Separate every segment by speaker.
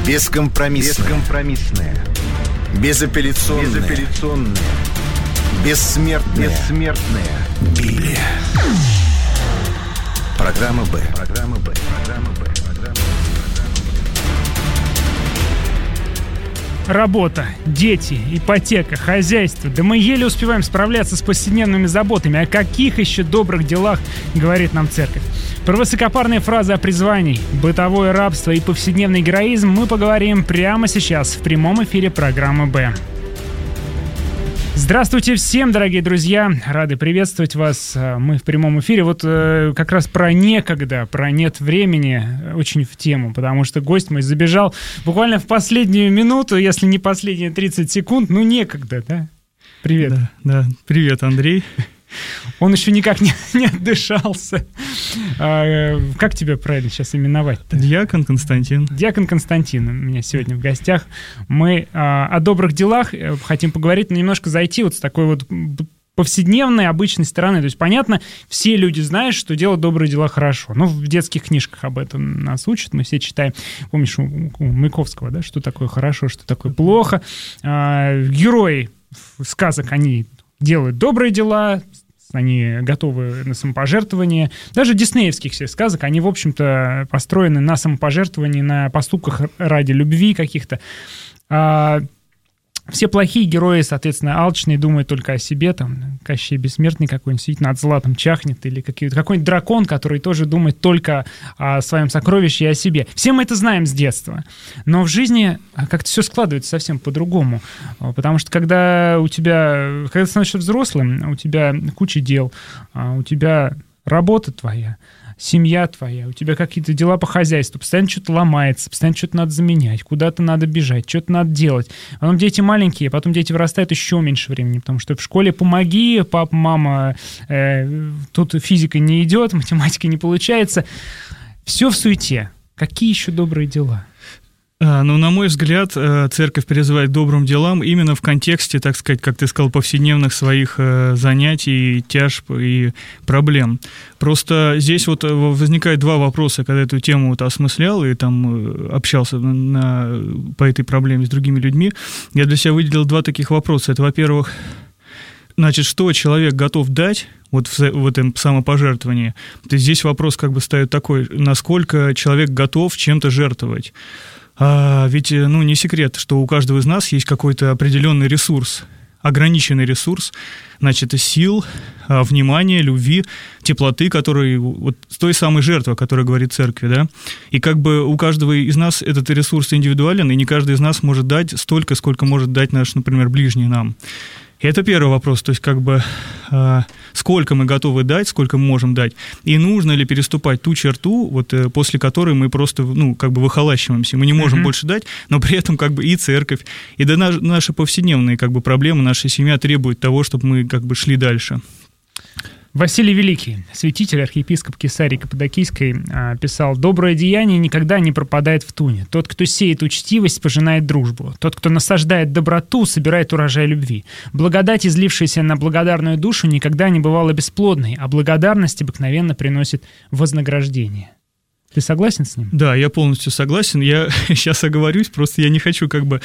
Speaker 1: Бескомпромиссная. Безапелляционная. Бессмертная. Библия. Программа «Б».
Speaker 2: Работа, дети, ипотека, хозяйство. Да мы еле успеваем справляться с повседневными заботами. О каких еще добрых делах говорит нам церковь? Про высокопарные фразы о призвании, бытовое рабство и повседневный героизм мы поговорим прямо сейчас в прямом эфире программы «Б». Здравствуйте всем, дорогие друзья! Рады приветствовать вас. Мы в прямом эфире. Вот как раз про некогда, про нет времени очень в тему, потому что гость мой забежал буквально в последнюю минуту, если не последние 30 секунд. Ну, некогда, да? Привет.
Speaker 3: Да. Привет, Андрей.
Speaker 2: Он еще никак не отдышался. Как тебя правильно сейчас именовать-то?
Speaker 3: Диакон Константин.
Speaker 2: Диакон Константин у меня сегодня в гостях. Мы о добрых делах хотим поговорить, но немножко зайти вот с такой вот повседневной, обычной стороны. То есть, понятно, все люди знают, что делать добрые дела хорошо. Ну, в детских книжках об этом нас учат, мы все читаем. Помнишь, у Маяковского, да, что такое хорошо, что такое плохо. Герои сказок, они делают добрые дела, они готовы на самопожертвование. Даже диснеевских всех сказок, они, в общем-то, построены на самопожертвовании, на поступках ради любви каких-то. Все плохие герои, соответственно, алчные, думают только о себе. Там Кощей Бессмертный какой-нибудь сидит над златом, чахнет. Или какой-нибудь дракон, который тоже думает только о своем сокровище и о себе. Все мы это знаем с детства. Но в жизни как-то все складывается совсем по-другому. Потому что когда ты становишься взрослым, у тебя куча дел, у тебя работа твоя, семья твоя, у тебя какие-то дела по хозяйству, постоянно что-то ломается, постоянно что-то надо заменять, куда-то надо бежать, что-то надо делать. Потом дети маленькие, потом дети вырастают еще меньше времени, потому что в школе помоги, папа, мама, тут физика не идет, математика не получается. Все в суете. Какие еще добрые дела?
Speaker 3: Ну, на мой взгляд, церковь призывает к добрым делам именно в контексте, так сказать, как ты сказал, повседневных своих занятий, тяжб и проблем. Просто здесь вот возникает два вопроса, когда эту тему вот осмыслял и там общался по этой проблеме с другими людьми. Я для себя выделил два таких вопроса. Это, во-первых, значит, что человек готов дать вот в этом самопожертвовании. То есть здесь вопрос как бы стоит такой, насколько человек готов чем-то жертвовать. Ведь, не секрет, что у каждого из нас есть какой-то определенный ресурс, ограниченный ресурс, значит, сил, внимания, любви, теплоты, которые вот с той самой жертвы, о которой говорит церковь, да. И как бы у каждого из нас этот ресурс индивидуален, и не каждый из нас может дать столько, сколько может дать наш, например, ближний нам. И это первый вопрос, то есть как бы сколько мы готовы дать, сколько мы можем дать, и нужно ли переступать ту черту, вот после которой мы просто, как бы выхолащиваемся, мы не можем больше дать, но при этом как бы и церковь, и да, наши повседневные как бы проблемы, наша семья требует того, чтобы мы как бы шли дальше.
Speaker 2: Василий Великий, святитель, архиепископ Кесарии Каппадокийской, писал: «Доброе деяние никогда не пропадает в туне. Тот, кто сеет учтивость, пожинает дружбу. Тот, кто насаждает доброту, собирает урожай любви. Благодать, излившаяся на благодарную душу, никогда не бывала бесплодной, а благодарность обыкновенно приносит вознаграждение». Ты согласен с ним?
Speaker 3: Да, я полностью согласен. Я сейчас оговорюсь, просто я не хочу как бы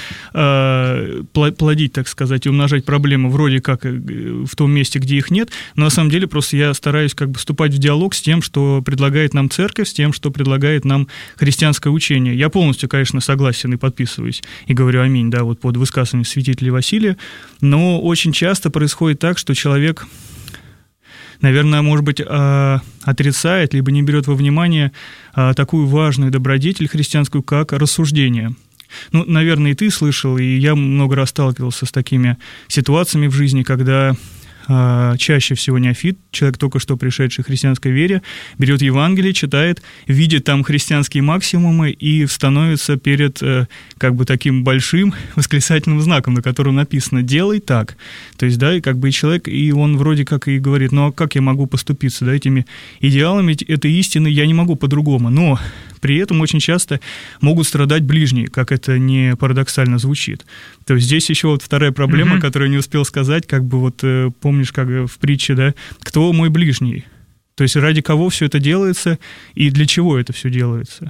Speaker 3: плодить, так сказать, и умножать проблемы вроде как в том месте, где их нет, но на самом деле просто я стараюсь как бы вступать в диалог с тем, что предлагает нам церковь, с тем, что предлагает нам христианское учение. Я полностью, конечно, согласен и подписываюсь, и говорю аминь, да, вот под высказыванием святителя Василия, но очень часто происходит так, что человек, наверное, может быть, отрицает, либо не берет во внимание такую важную добродетель христианскую, как рассуждение. Наверное, и ты слышал, и я много раз сталкивался с такими ситуациями в жизни, когда чаще всего неофит, человек, только что пришедший к христианской вере, берет Евангелие, читает, видит там христианские максимумы и становится перед как бы таким большим восклицательным знаком, на котором написано «делай так». То есть, да, и как бы и человек, и он вроде как и говорит: а как я могу поступиться, да, этими идеалами, этой истины я не могу по-другому. Но при этом очень часто могут страдать ближние, как это не парадоксально звучит. То есть здесь еще вот вторая проблема, которую я не успел сказать, как бы вот помнишь, как в притче, да, кто мой ближний? То есть ради кого все это делается и для чего это все делается?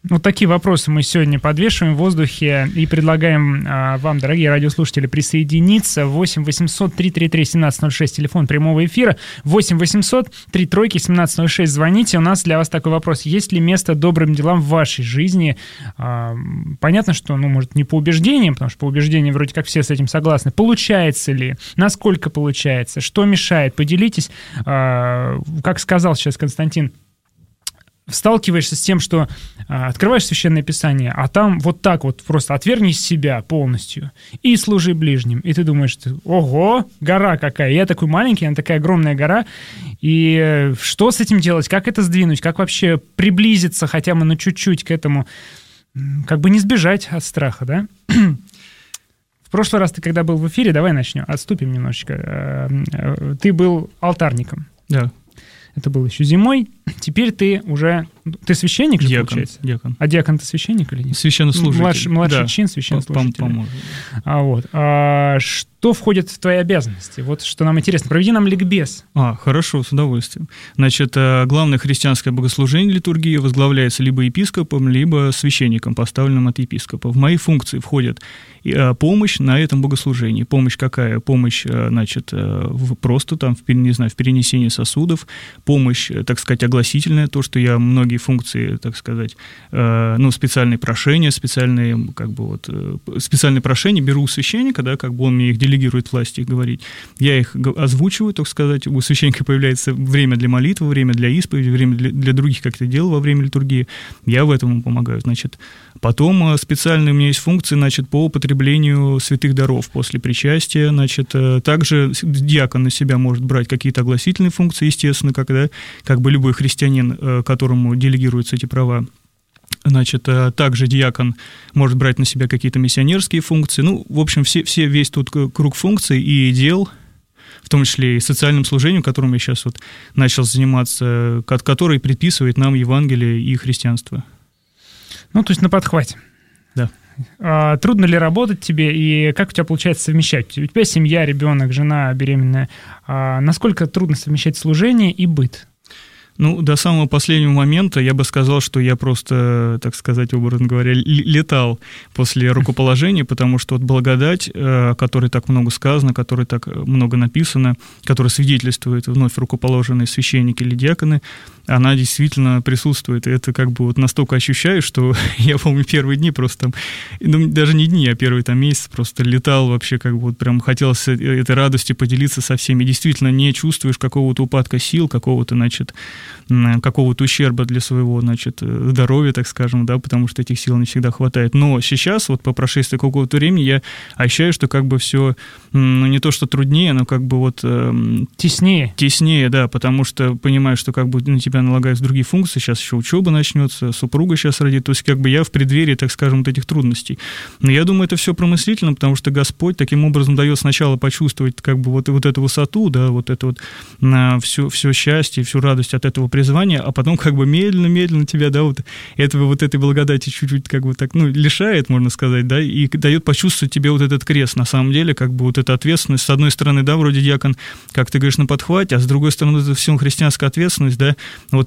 Speaker 2: Вот такие вопросы мы сегодня подвешиваем в воздухе и предлагаем вам, дорогие радиослушатели, присоединиться. 8 800 333 1706, телефон прямого эфира. 8 800 333 1706, звоните. У нас для вас такой вопрос. Есть ли место добрым делам в вашей жизни? Понятно, что, может, не по убеждениям, потому что по убеждениям вроде как все с этим согласны. Получается ли? Насколько получается? Что мешает? Поделитесь. Как сказал сейчас Константин, сталкиваешься с тем, что открываешь Священное Писание, а там вот так вот просто отвергни себя полностью и служи ближним. И ты думаешь, ого, гора какая. Я такой маленький, она такая огромная гора. И что с этим делать? Как это сдвинуть? Как вообще приблизиться хотя бы чуть-чуть к этому? Как бы не сбежать от страха, да? В прошлый раз ты, когда был в эфире, давай начнем, отступим немножечко. Ты был алтарником.
Speaker 3: Да.
Speaker 2: Это было еще зимой. Теперь ты уже... Ты священник же,
Speaker 3: диакон,
Speaker 2: получается?
Speaker 3: Диакон.
Speaker 2: А диакон ты священник или нет?
Speaker 3: Священнослужитель.
Speaker 2: Младший чин священнослужителя. Что входит в твои обязанности? Вот что нам интересно. Проведи нам ликбез.
Speaker 3: Хорошо, с удовольствием. Значит, главное христианское богослужение литургии возглавляется либо епископом, либо священником, поставленным от епископа. В мои функции входит помощь на этом богослужении. Помощь какая? Помощь, значит, просто там, в перенесении сосудов, помощь, так сказать, огласительная, то, что я многие функции, так сказать, специальные прошения, специальные прошения беру у священника, да, как бы он мне их делегирует власти их говорить. Я их озвучиваю, так сказать, у священника появляется время для молитвы, время для исповеди, время для других как-то дел во время литургии. Я в этом ему помогаю, значит. Потом специальные у меня есть функции, значит, по употреблению святых даров после причастия, значит, также диакон на себя может брать какие-то огласительные функции, естественно, когда как бы любой христианин, которому делегируются эти права. Значит, также диакон может брать на себя какие-то миссионерские функции. В общем, весь тут круг функций и дел, в том числе и социальным служением, которым я сейчас вот начал заниматься, который предписывает нам Евангелие и христианство.
Speaker 2: То есть на подхвате.
Speaker 3: Да.
Speaker 2: Трудно ли работать тебе, и как у тебя получается совмещать? У тебя семья, ребенок, жена беременная. Насколько трудно совмещать служение и быт?
Speaker 3: До самого последнего момента я бы сказал, что я просто, так сказать, образно говоря, летал после рукоположения, потому что вот благодать, о которой так много сказано, о которой так много написано, которая свидетельствует вновь рукоположенные священники или диаконы, она действительно присутствует. И это как бы вот настолько ощущаю, что я помню первые дни просто даже не дни, а первый месяц просто летал вообще, как бы вот прям хотелось этой радостью поделиться со всеми. Действительно не чувствуешь какого-то упадка сил, какого-то ущерба для своего, здоровья, так скажем, да, потому что этих сил не всегда хватает. Но сейчас, вот по прошествии какого-то времени, я ощущаю, что как бы все, не то что труднее, но как бы вот... Теснее, да, потому что понимаю, что как бы на тебя налагаются другие функции, сейчас еще учеба начнется, супруга сейчас родит, то есть как бы я в преддверии, так скажем, вот этих трудностей. Но я думаю, это все промыслительно, потому что Господь таким образом дает сначала почувствовать как бы вот эту высоту, да, вот это вот все счастье, всю радость от этого призвания, а потом как бы медленно тебя, да, вот этой благодати чуть-чуть как бы так, лишает, можно сказать, да, и дает почувствовать тебе вот этот крест, на самом деле, как бы вот эта ответственность, с одной стороны, да, вроде диакон, как ты говоришь, на подхвате, а с другой стороны, это все христианская ответственность, да,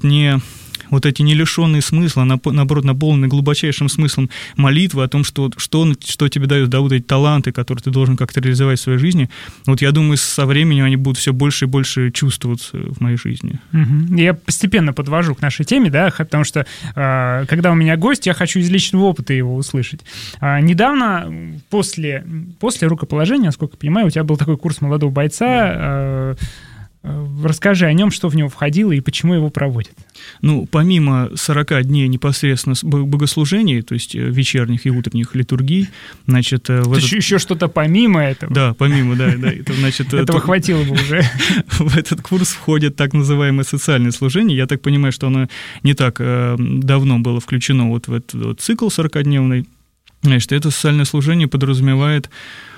Speaker 3: вот эти не лишенные смысла, наоборот, наполненные глубочайшим смыслом молитвы о том, что тебе дают, да, вот эти таланты, которые ты должен как-то реализовать в своей жизни. Вот я думаю, со временем они будут все больше и больше чувствоваться в моей жизни.
Speaker 2: Я постепенно подвожу к нашей теме, да, потому что, когда у меня гость, я хочу из личного опыта его услышать. Недавно, после рукоположения, насколько я понимаю, у тебя был такой курс молодого бойца. Расскажи о нем, что в него входило и почему его проводят.
Speaker 3: Помимо 40 дней непосредственно богослужений, то есть вечерних и утренних литургий, значит...
Speaker 2: Еще что-то помимо этого?
Speaker 3: Да, помимо, да. Это, значит,
Speaker 2: этого хватило бы уже.
Speaker 3: В этот курс входит так называемое социальное служение. Я так понимаю, что оно не так давно было включено вот в этот вот цикл 40-дневный. Значит, это социальное служение подразумевает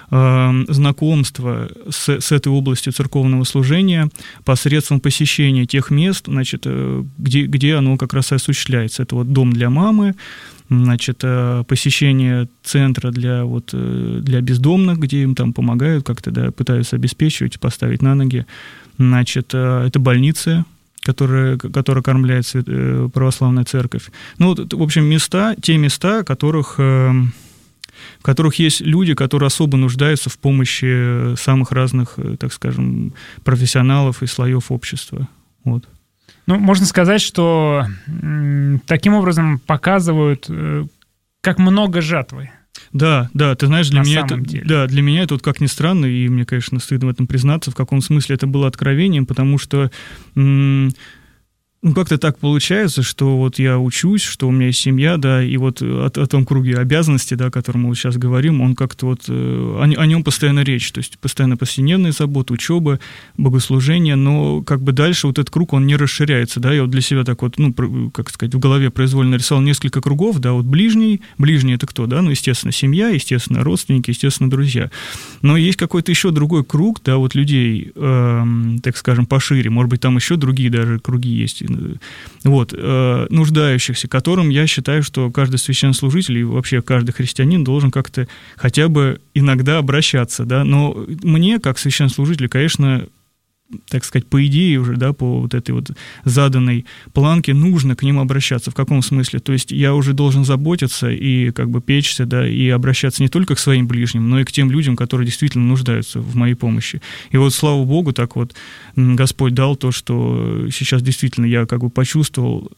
Speaker 3: знакомство с этой областью церковного служения посредством посещения тех мест, значит, где оно как раз и осуществляется. Это вот дом для мамы, значит, посещение центра для бездомных, где им там помогают, как-то, да, пытаются обеспечивать, поставить на ноги. Значит, это больницы, которое кормляет православная церковь. Ну, вот, в общем, те места, в которых есть люди, которые особо нуждаются в помощи самых разных, так скажем, профессионалов и слоев общества. Вот.
Speaker 2: Ну, можно сказать, что таким образом показывают, как много жатвы.
Speaker 3: Да, ты знаешь, для меня это вот как ни странно, и мне, конечно, стыдно в этом признаться, в каком смысле это было откровением, потому что как-то так получается, что вот я учусь, что у меня есть семья, да, и вот о том круге обязанностей, да, о котором мы вот сейчас говорим, он как-то вот, о нем постоянно речь, то есть постоянно повседневные заботы, учеба, богослужение, но как бы дальше вот этот круг, он не расширяется, да, я вот для себя так вот, как сказать, в голове произвольно рисовал несколько кругов, да, вот ближний это кто, да, ну, естественно, семья, естественно, родственники, естественно, друзья, но есть какой-то еще другой круг, да, вот людей, так скажем, пошире, может быть, там еще другие даже круги есть, вот, нуждающихся, которым я считаю, что каждый священнослужитель и вообще каждый христианин должен как-то хотя бы иногда обращаться, да, но мне, как священнослужителю, конечно, так сказать, по идее уже, да, по вот этой вот заданной планке нужно к ним обращаться. В каком смысле? То есть я уже должен заботиться и как бы печься, да, и обращаться не только к своим ближним, но и к тем людям, которые действительно нуждаются в моей помощи. И вот, слава Богу, так вот Господь дал то, что сейчас действительно я как бы почувствовал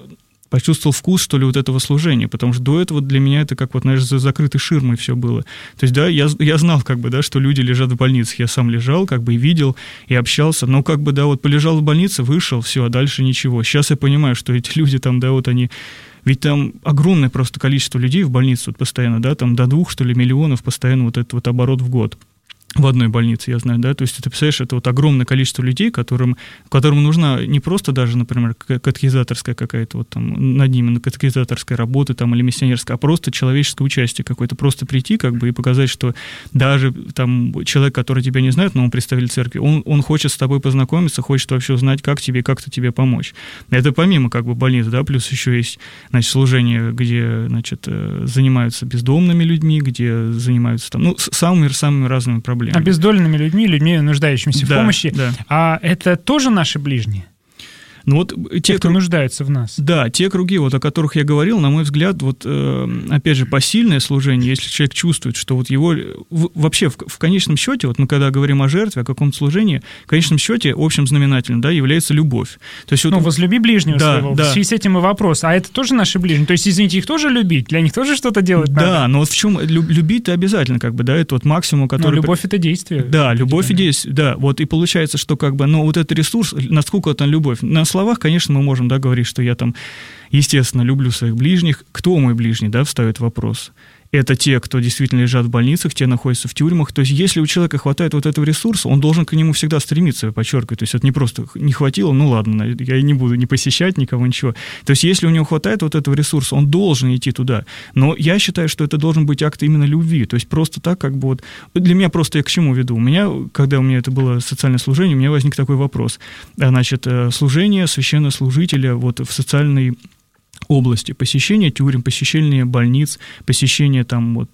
Speaker 3: вкус, что ли, вот этого служения, потому что до этого для меня это как вот, знаешь, за закрытой ширмой все было. То есть, да, я знал, как бы, да, что люди лежат в больницах, я сам лежал, как бы, и видел, и общался, но, как бы, да, вот полежал в больнице, вышел, все, а дальше ничего. Сейчас я понимаю, что эти люди там, да, вот они... Ведь там огромное просто количество людей в больнице вот постоянно, да, там до 2, что ли, миллионов постоянно вот этот вот оборот в год. В одной больнице, я знаю, да, то есть, ты представляешь, это вот огромное количество людей, которым нужна не просто даже, например, катехизаторская какая-то вот там над ними, катехизаторская работа там или миссионерская, а просто человеческое участие какое-то, просто прийти как бы и показать, что даже там человек, который тебя не знает, но он представитель церкви, он хочет с тобой познакомиться, хочет вообще узнать, как тебе, как-то тебе помочь. Это помимо как бы больницы, да, плюс еще есть, значит, служение, где, значит, занимаются бездомными людьми, где занимаются там, самыми разными проблемами. Обездоленными
Speaker 2: людьми, нуждающимися в помощи. Да. А это тоже наши ближние?
Speaker 3: Ну вот
Speaker 2: те, кто нуждается в нас.
Speaker 3: Да, те круги, вот, о которых я говорил, на мой взгляд, вот, опять же, посильное служение, если человек чувствует, что вот его... Вообще, в конечном счете, вот мы когда говорим о жертве, о каком-то служении, в конечном счете, общим знаменателем, да, является любовь. То есть, вот,
Speaker 2: возлюби ближнего своего. Да. В связи с этим и вопрос. А это тоже наши ближние? То есть, извините, их тоже любить? Для них тоже что-то делать надо?
Speaker 3: Да, но вот в чем... Любить-то обязательно, как бы, да, это вот максимум, который...
Speaker 2: Но любовь — это действие.
Speaker 3: Да, любовь и действие, да. Вот и получается, что как бы, вот этот ресурс, насколько это любовь, на словах, конечно, мы можем, да, говорить, что я там, естественно, люблю своих ближних. Кто мой ближний, да, вставит вопрос. Это те, кто действительно лежат в больницах, те находятся в тюрьмах. То есть, если у человека хватает вот этого ресурса, он должен к нему всегда стремиться, я подчеркиваю. То есть, это не просто не хватило, ну ладно, я не буду не посещать никого, ничего. То есть, если у него хватает вот этого ресурса, он должен идти туда. Но я считаю, что это должен быть акт именно любви. То есть, просто так, как бы вот... Для меня просто я к чему веду? Когда у меня это было социальное служение, у меня возник такой вопрос. Значит, служение священнослужителя вот в социальной области, посещение тюрем, посещение больниц, посещение там вот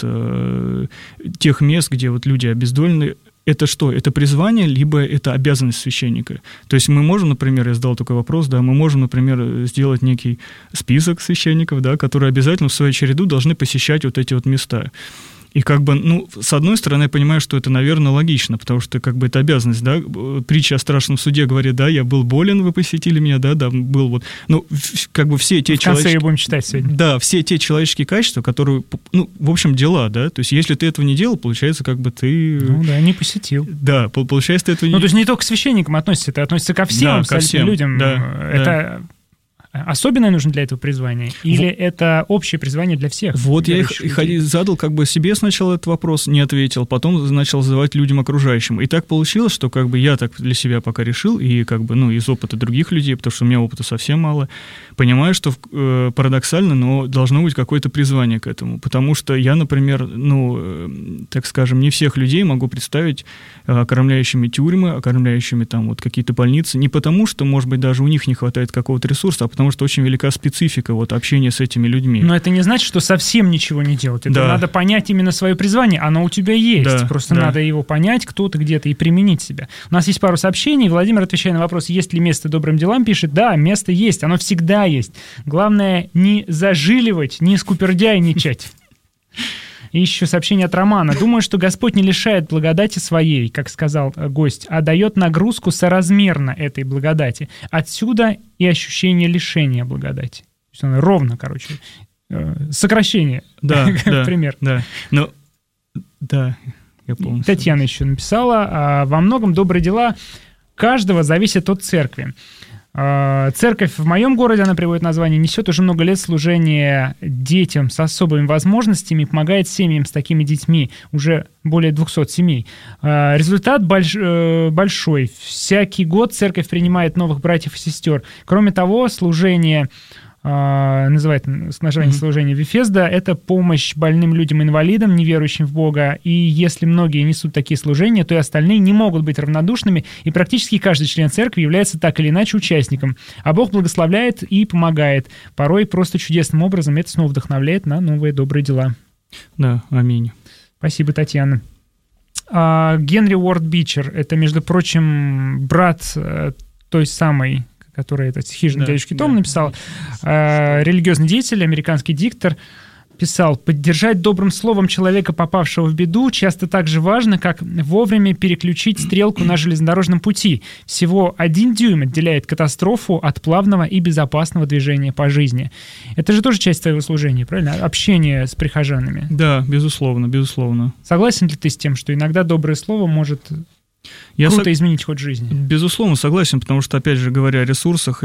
Speaker 3: тех мест, где вот люди обездолены. Это что? Это призвание, либо это обязанность священника? То есть мы можем, например, я задал такой вопрос, да, мы можем, например, сделать некий список священников, да, которые обязательно в свою череду должны посещать вот эти вот места. И как бы, с одной стороны, я понимаю, что это, наверное, логично, потому что как бы это обязанность, да, притча о страшном суде говорит, да, я был болен, вы посетили меня, да, был вот, как бы все те человеческие... В конце ее будем читать сегодня. Да, все те человеческие качества, которые, в общем, дела, да, то есть если ты этого не делал, получается, как бы ты...
Speaker 2: не посетил.
Speaker 3: Да, получается, ты этого не...
Speaker 2: то есть не только к священникам относится, это относится ко всем,
Speaker 3: ко всем
Speaker 2: людям.
Speaker 3: Да,
Speaker 2: это... Особенное нужно для этого призвания? Или это общее призвание для всех?
Speaker 3: Вот я и задал как бы себе сначала этот вопрос, не ответил, потом начал задавать людям окружающим. И так получилось, что как бы я так для себя пока решил, и как бы, из опыта других людей, потому что у меня опыта совсем мало, понимаю, что парадоксально, но должно быть какое-то призвание к этому. Потому что я, например, так скажем, не всех людей могу представить окормляющими тюрьмы, окормляющими там вот какие-то больницы, не потому что, может быть, даже у них не хватает какого-то ресурса, а потому потому что очень велика специфика вот общения с этими людьми.
Speaker 2: Но это не значит, что совсем ничего не делать. Это надо понять именно свое призвание. Оно у тебя есть. Просто надо его понять, кто ты, где-то, и применить себя. У нас есть пару сообщений. Владимир, отвечая на вопрос, есть ли место добрым делам, пишет: да, место есть, оно всегда есть. Главное не зажиливать, не скупердяйничать. И еще сообщение от Романа. Думаю, что Господь не лишает благодати своей, как сказал гость, а дает нагрузку соразмерно этой благодати. Отсюда и ощущение лишения благодати. То есть оно ровно, сокращение.
Speaker 3: Да,
Speaker 2: пример.
Speaker 3: Да, но, да, я помню.
Speaker 2: Татьяна еще написала: во многом добрые дела каждого зависят от церкви. Церковь в моем городе, она приводит название, несет уже много лет служения детям с особыми возможностями, помогает семьям с такими детьми, уже более 200 семей. Результат большой. Всякий год церковь принимает новых братьев и сестер. Кроме того, служение... называет название служения Вифезда, это помощь больным людям-инвалидам, неверующим в Бога, и если многие несут такие служения, то и остальные не могут быть равнодушными, и практически каждый член церкви является так или иначе участником, а Бог благословляет и помогает, порой просто чудесным образом, это снова вдохновляет на новые добрые дела.
Speaker 3: Да, аминь.
Speaker 2: Спасибо, Татьяна. Генри Уорд Бичер, это, между прочим, брат той самой, который этот хижина дядюшки Том написал, религиозный деятель, американский диктор, писал: поддержать добрым словом человека, попавшего в беду, часто так же важно, как вовремя переключить стрелку на железнодорожном пути. Всего 1 дюйм отделяет катастрофу от плавного и безопасного движения по жизни. Это же тоже часть твоего служения, правильно? Общение с прихожанами.
Speaker 3: Да, безусловно, безусловно.
Speaker 2: Согласен ли ты с тем, что иногда доброе слово может... круто изменить ход жизни?
Speaker 3: Безусловно, согласен, потому что, опять же, говоря о ресурсах,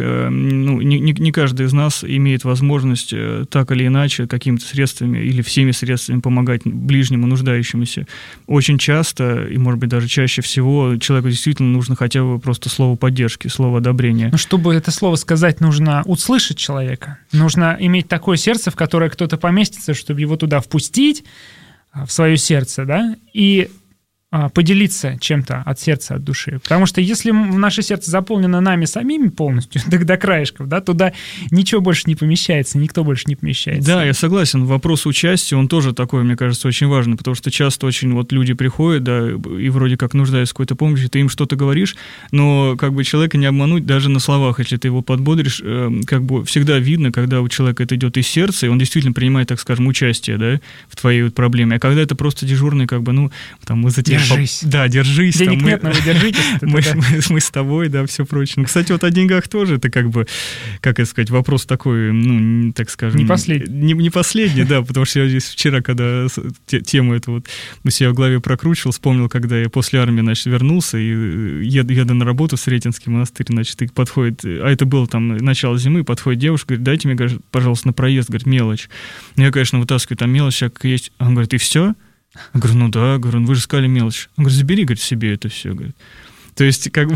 Speaker 3: не каждый из нас имеет возможность так или иначе какими-то средствами или всеми средствами помогать ближнему, нуждающемуся. Очень часто, и, может быть, даже чаще всего, человеку действительно нужно хотя бы просто слово поддержки, слово одобрения.
Speaker 2: Но чтобы это слово сказать, нужно услышать человека. Нужно иметь такое сердце, в которое кто-то поместится, чтобы его туда впустить, в свое сердце, да, и поделиться чем-то от сердца, от души. Потому что если наше сердце заполнено нами самими полностью, до краешков, да, туда ничего больше не помещается, никто больше не помещается.
Speaker 3: Да, я согласен. Вопрос участия, он тоже такой, мне кажется, очень важный, потому что часто очень вот люди приходят, да, и вроде как нуждаются в какой-то помощи, ты им что-то говоришь, но как бы человека не обмануть даже на словах, если ты его подбодришь, как бы всегда видно, когда у человека это идет из сердца, и он действительно принимает, так скажем, участие, да, в твоей вот проблеме. А когда это просто дежурный, как бы, ну, там, мы за тебя...
Speaker 2: Держись.
Speaker 3: Да, держись.
Speaker 2: Денег
Speaker 3: там,
Speaker 2: нет, но вы держитесь.
Speaker 3: Мы с тобой, да, все прочее. Ну, кстати, вот о деньгах тоже это как бы, как это сказать, вопрос такой, ну, так скажем...
Speaker 2: Не последний.
Speaker 3: Не последний, да, потому что я здесь вчера, когда тему эту вот у себя в голове прокручивал, вспомнил, когда я после армии, значит, вернулся и еду на работу в Сретенский монастырь, значит, и подходит, а это было там начало зимы, подходит девушка, говорит, дайте мне, пожалуйста, на проезд, говорит, мелочь. Ну, я, конечно, вытаскиваю, там мелочь всякая есть. Он говорит, и все? Я говорю, ну да, говорю, вы же сказали мелочь. Он говорит, забери, говорит, себе это все, говорит. То есть, как бы,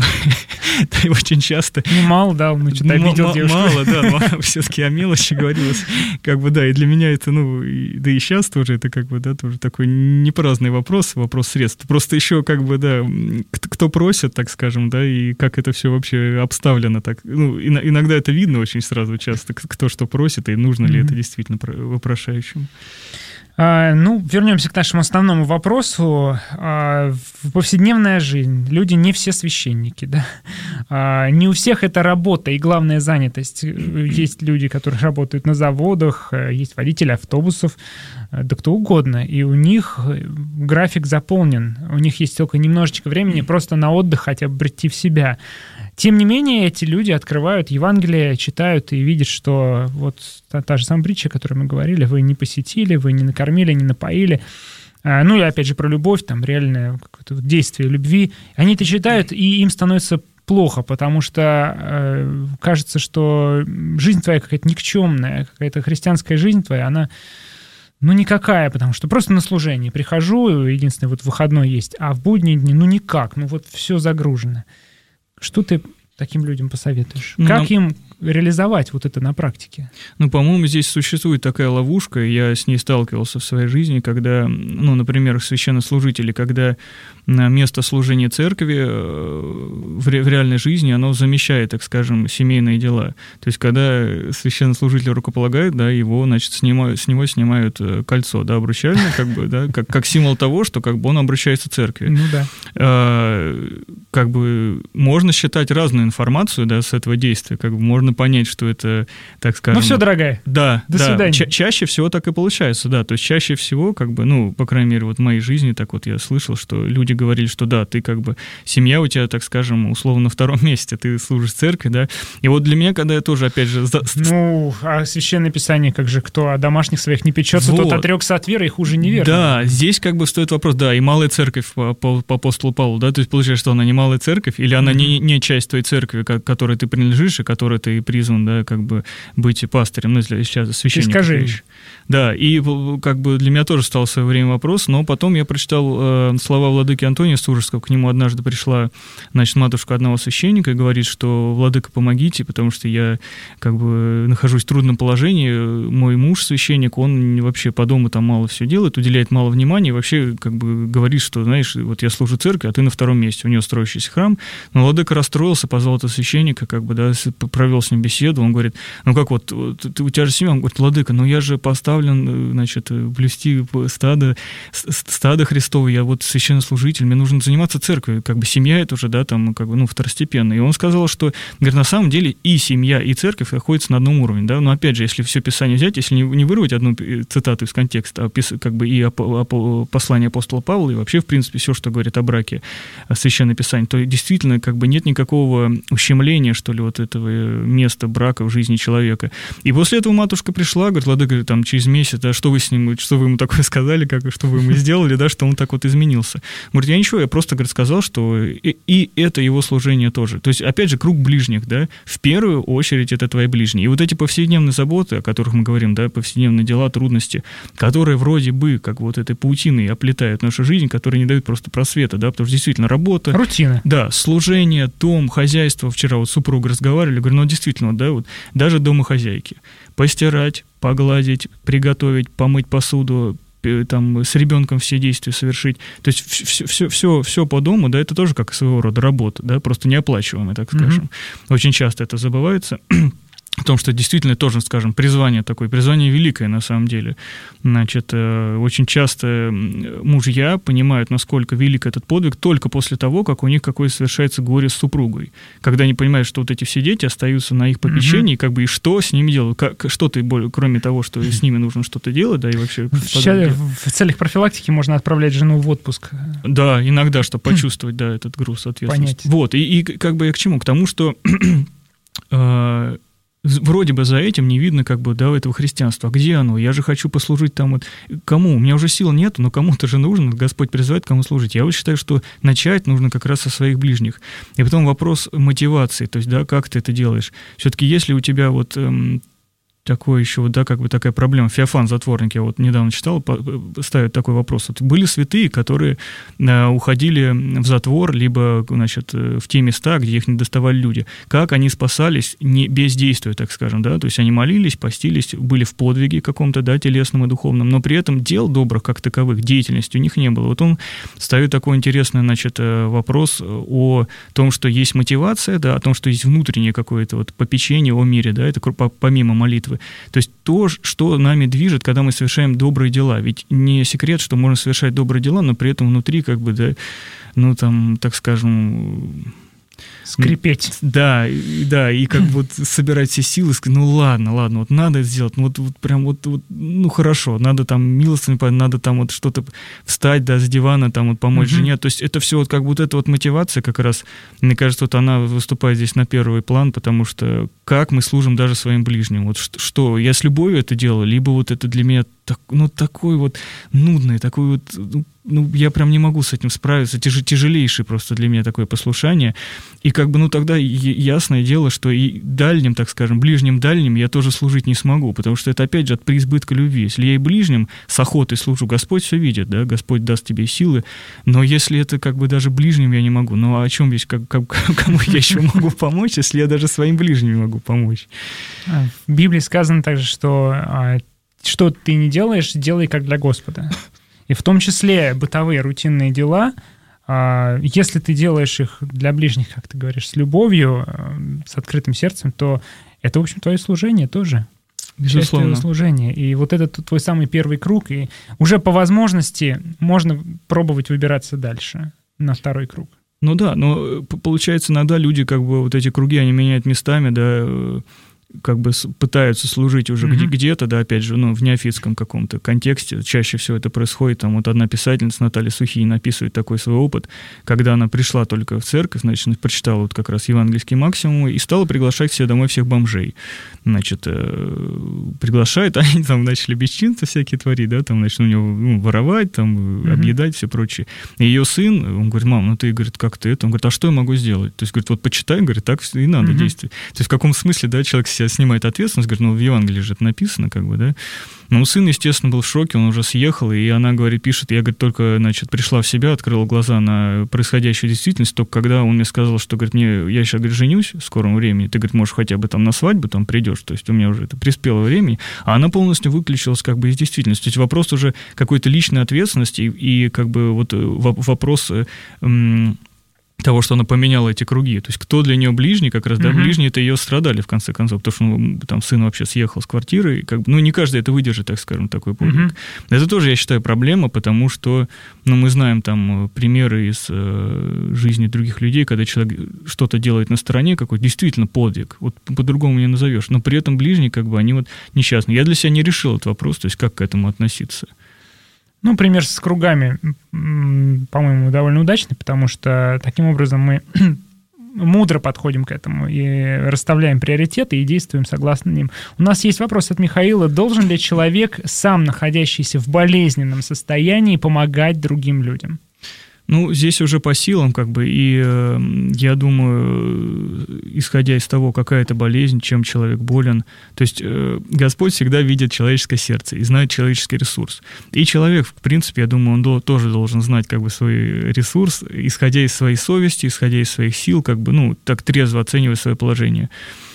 Speaker 3: очень часто...
Speaker 2: Мало, да, он что-то обидел девушку.
Speaker 3: Мало, да, но все-таки о мелочи говорилось. Как бы, да, и для меня это, ну, да и сейчас тоже это, как бы, да, тоже такой непраздный вопрос средств. Просто еще, как бы, да, кто просит, так скажем, да, и как это все вообще обставлено так. Ну, иногда это видно очень сразу часто, кто что просит, и нужно ли это действительно вопрошающему.
Speaker 2: Ну, вернемся к нашему основному вопросу. Повседневная жизнь. Люди не все священники, да. Не у всех это работа и главная занятость. Есть люди, которые работают на заводах, есть водители автобусов, да кто угодно. И у них график заполнен. У них есть только немножечко времени просто на отдых, хотя бы прийти в себя. Тем не менее, эти люди открывают Евангелие, читают и видят, что вот та же самая притча, о которой мы говорили, вы не посетили, вы не накормили, не напоили. Ну и опять же про любовь, там реальное какое-то действие любви. Они это читают, и им становится плохо, потому что кажется, что жизнь твоя какая-то никчемная, какая-то христианская жизнь твоя, она... Ну, никакая, потому что просто на служение прихожу, единственное, вот выходной есть, а в будние дни, ну, никак, ну, вот все загружено. Что ты таким людям посоветуешь? Как им реализовать вот это на практике?
Speaker 3: Ну, по-моему, здесь существует такая ловушка, я с ней сталкивался в своей жизни, когда, ну, например, священнослужители, когда место служения церкви в реальной жизни, оно замещает, так скажем, семейные дела. То есть, когда священнослужитель рукополагает, да, его, значит, с него снимают кольцо, да, обручальное, как бы, да, как символ того, что как бы он обращается к церкви.
Speaker 2: Ну да.
Speaker 3: Как бы можно считать разную информацию, да, с этого действия, как бы можно понять, что это, так скажем...
Speaker 2: Ну все, дорогая.
Speaker 3: Да,
Speaker 2: до
Speaker 3: да.
Speaker 2: свидания.
Speaker 3: Чаще всего так и получается, да. То есть чаще всего, как бы, ну, по крайней мере, вот в моей жизни так вот я слышал, что люди говорили, что да, ты как бы, семья у тебя, так скажем, условно на втором месте, ты служишь в церкви, да. И вот для меня, когда я тоже, опять же...
Speaker 2: Ну, а Священное Писание, как же, кто о домашних своих не печется,
Speaker 3: вот.
Speaker 2: Тот отрекся от веры, и хуже неверно.
Speaker 3: Да, здесь как бы стоит вопрос, да, и малая церковь по апостолу Павлу, да, то есть получается, что она не малая церковь, или она не часть той церкви, к которой ты принадлежишь, и которой ты призван, да, как бы быть пастырем, ну, если сейчас священником.
Speaker 2: Скажи.
Speaker 3: Да, и как бы для меня тоже стал в свое время вопрос, но потом я прочитал слова владыки Антония Сурожского, к нему однажды пришла, значит, матушка одного священника и говорит, что владыка, помогите, потому что я как бы нахожусь в трудном положении, мой муж священник, он вообще по дому там мало все делает, уделяет мало внимания, и вообще как бы говорит, что, знаешь, вот я служу церкви, а ты на втором месте, у него строящийся храм, но владыка расстроился, позвал этого священника, как бы, да, провел с ним беседу, он говорит, ну как вот, у тебя же семья, он говорит, владыка, ну я же поставлен, значит, блюсти стадо Христово, я вот священнослужитель, мне нужно заниматься церковью, как бы семья это уже, да, там, как бы, ну, второстепенно. И он сказал, что, говорит, на самом деле и семья, и церковь находятся на одном уровне, да, но опять же, если все Писание взять, если не вырвать одну цитату из контекста, а как бы и послание апостола Павла, и вообще, в принципе, все, что говорит о браке, Священное Писание, то действительно, как бы нет никакого ущемления, что ли, вот этого места брака в жизни человека. И после этого матушка пришла, говорит, владыка, там, через месяц, да, что вы с ним, что вы ему такое сказали, что вы ему сделали, да, что он так вот изменился. Говорит, я ничего, я просто, говорит, сказал, что и это его служение тоже. То есть, опять же, круг ближних, да, в первую очередь это твои ближние. И вот эти повседневные заботы, о которых мы говорим, да, повседневные дела, трудности, которые вроде бы, как вот этой паутиной оплетают нашу жизнь, которые не дают просто просвета, да, потому что действительно работа.
Speaker 2: Рутина.
Speaker 3: Да, служение, дом, хозяйство. Вчера вот с супругой разговаривали, говорю, ну, действительно, да, вот даже домохозяйки. Постирать, погладить, приготовить, помыть посуду, там, с ребенком все действия совершить. То есть все по дому, да, это тоже как своего рода работа, да, просто неоплачиваемая, так скажем. Очень часто это забывается. В том, что действительно тоже, скажем, призвание такое, призвание великое на самом деле. Значит, очень часто мужья понимают, насколько велик этот подвиг только после того, как у них какое-то совершается горе с супругой. Когда они понимают, что вот эти все дети остаются на их попечении, как бы, и что с ними делать? Что ты, кроме того, что с ними нужно что-то делать, да, и вообще...
Speaker 2: В целях профилактики можно отправлять жену в отпуск.
Speaker 3: Да, иногда, чтобы почувствовать, да, этот груз ответственности.
Speaker 2: Понять.
Speaker 3: Вот, и как бы я к чему? К тому, что... вроде бы за этим не видно, как бы, да, этого христианства. А где оно? Я же хочу послужить там вот... Кому? У меня уже сил нету, но кому-то же нужно. Господь призывает, кому служить. Я вот считаю, что начать нужно как раз со своих ближних. И потом вопрос мотивации, то есть, да, как ты это делаешь. Все-таки если у тебя вот... такое еще, вот, да, как бы такая проблема. Феофан Затворник, я вот недавно читал, ставит такой вопрос. Вот были святые, которые уходили в затвор, либо, значит, в те места, где их не доставали люди. Как они спасались не бездействуя, так скажем, да, то есть они молились, постились, были в подвиге каком-то, да, телесном и духовном, но при этом дел добрых, как таковых, деятельности у них не было. Вот он ставит такой интересный, значит, вопрос о том, что есть мотивация, да, о том, что есть внутреннее какое-то вот попечение о мире, да, это помимо молитвы. То есть то, что нами движет, когда мы совершаем добрые дела. Ведь не секрет, что можно совершать добрые дела, но при этом внутри, как бы, да, ну, там, так скажем...
Speaker 2: Скрипеть.
Speaker 3: Да, и как бы вот собирать все силы, сказать, ну ладно, вот надо это сделать, ну вот прям вот, ну хорошо, надо там милостыню, надо там вот что-то встать, да, с дивана, там вот помочь жене, то есть это все вот как бы вот эта вот мотивация как раз, мне кажется, вот она выступает здесь на первый план, потому что как мы служим даже своим ближним, вот что, я с любовью это делаю, либо вот это для меня такой вот нудный, такой вот, я прям не могу с этим справиться, тяжелейшее просто для меня такое послушание, и как бы, тогда ясное дело, что и дальним, так скажем, ближним-дальним я тоже служить не смогу, потому что это, опять же, от преизбытка любви. Если я и ближним с охотой служу, Господь все видит, да, Господь даст тебе силы, но если это как бы даже ближним я не могу, а о чем здесь, кому я еще могу помочь, если я даже своим ближним не могу помочь?
Speaker 2: В Библии сказано также, что ты не делаешь, делай как для Господа. И в том числе бытовые рутинные дела, если ты делаешь их для ближних, как ты говоришь, с любовью, с открытым сердцем, то это, в общем, твое служение тоже.
Speaker 3: Безусловно.
Speaker 2: Часть твоего служения. И вот это твой самый первый круг. И уже по возможности можно пробовать выбираться дальше на второй круг.
Speaker 3: Ну да, но получается, иногда люди как бы вот эти круги, они меняют местами, да, как бы пытаются служить уже где-то, да, опять же, в неофитском каком-то контексте. Чаще всего это происходит. Там вот одна писательница, Наталья Сухинь, описывает такой свой опыт, когда она пришла только в церковь, значит, прочитала вот как раз евангельские максимумы и стала приглашать к себе домой всех бомжей. Значит, приглашает, они там начали бесчинства всякие творить, да, там, значит, у него воровать, там, объедать, все прочее. И ее сын, он говорит: мам, ты, говорит, как ты это? Он говорит: а что я могу сделать? То есть, говорит, вот почитай, говорит, так и надо действовать. То есть, в каком смысле, да, человек себя снимает ответственность, говорит, в Евангелии же это написано, как бы, да. Но сын, естественно, был в шоке, он уже съехал, и она, говорит, пишет: я, говорит, только, значит, пришла в себя, открыла глаза на происходящую действительность, только когда он мне сказал, что, говорит, я сейчас, говорит, женюсь в скором времени, ты, говорит, можешь хотя бы там на свадьбу там придешь, то есть у меня уже это приспело времени, а она полностью выключилась как бы из действительности. То есть вопрос уже какой-то личной ответственности и как бы вот вопрос того, что она поменяла эти круги. То есть кто для нее ближний, как раз, да, ближние-то ее страдали, в конце концов, потому что там сын вообще съехал с квартиры, и как бы, не каждый это выдержит, так скажем, такой подвиг. Это тоже, я считаю, проблема, потому что, мы знаем там примеры из жизни других людей, когда человек что-то делает на стороне, какой-то действительно подвиг, вот по-другому не назовешь, но при этом ближние, как бы, они вот несчастные. Я для себя не решил этот вопрос, то есть как к этому относиться.
Speaker 2: Пример с кругами, по-моему, довольно удачный, потому что таким образом мы мудро подходим к этому и расставляем приоритеты и действуем согласно ним. У нас есть вопрос от Михаила. Должен ли человек, сам находящийся в болезненном состоянии, помогать другим людям?
Speaker 3: Здесь уже по силам, как бы, и я думаю, исходя из того, какая это болезнь, чем человек болен, то есть Господь всегда видит человеческое сердце и знает человеческий ресурс. И человек, в принципе, я думаю, он тоже должен знать, как бы, свой ресурс, исходя из своей совести, исходя из своих сил, как бы, так трезво оценивать свое положение.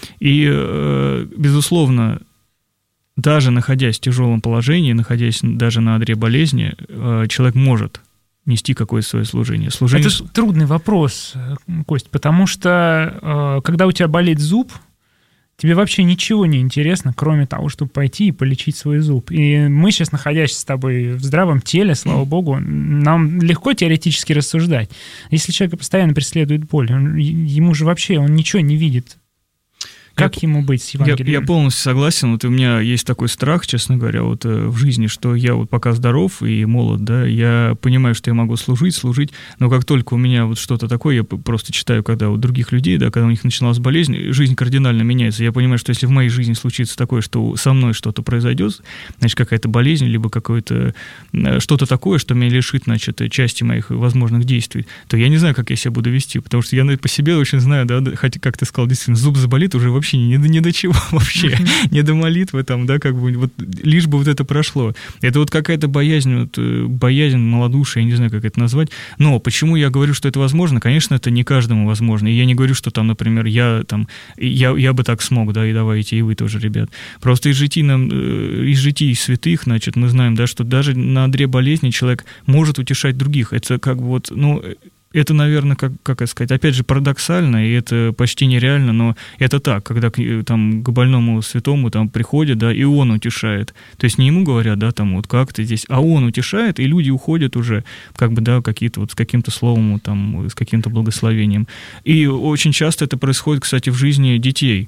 Speaker 3: И, безусловно, даже находясь в тяжелом положении, находясь даже на одре болезни, человек может нести какое-то свое служение.
Speaker 2: Это трудный вопрос, Кость, потому что когда у тебя болит зуб, тебе вообще ничего не интересно, кроме того, чтобы пойти и полечить свой зуб. И мы сейчас, находясь с тобой в здравом теле, слава богу, нам легко теоретически рассуждать. Если человека постоянно преследует боль, ему же вообще, он ничего не видит. Как ему быть с Евангелием?
Speaker 3: Я полностью согласен. Вот у меня есть такой страх, честно говоря, вот в жизни, что я вот пока здоров и молод, да, я понимаю, что я могу служить, но как только у меня вот что-то такое, я просто читаю, когда у других людей, да, когда у них начиналась болезнь, жизнь кардинально меняется. Я понимаю, что если в моей жизни случится такое, что со мной что-то произойдет, значит, какая-то болезнь, либо какое-то что-то такое, что меня лишит, значит, части моих возможных действий, то я не знаю, как я себя буду вести, потому что я по себе очень знаю, да, хотя, как ты сказал, действительно, зуб заболит, уже вообще ни до чего вообще, не до молитвы там, да, как бы, вот, лишь бы вот это прошло. Это вот какая-то боязнь, малодушие, я не знаю, как это назвать, но почему я говорю, что это возможно? Конечно, это не каждому возможно, и я не говорю, что там, например, я бы так смог, да, и давайте, и вы тоже, ребят. Просто из житий святых, значит, мы знаем, да, что даже на одре болезни человек может утешать других. Это как бы вот, это, наверное, как это сказать, опять же, парадоксально, и это почти нереально, но это так, когда там к больному святому там приходят, да, и он утешает. То есть не ему говорят, да, там, вот как ты здесь, а он утешает, и люди уходят уже, как бы, да, какие-то вот с каким-то словом, там, с каким-то благословением. И очень часто это происходит, кстати, в жизни детей.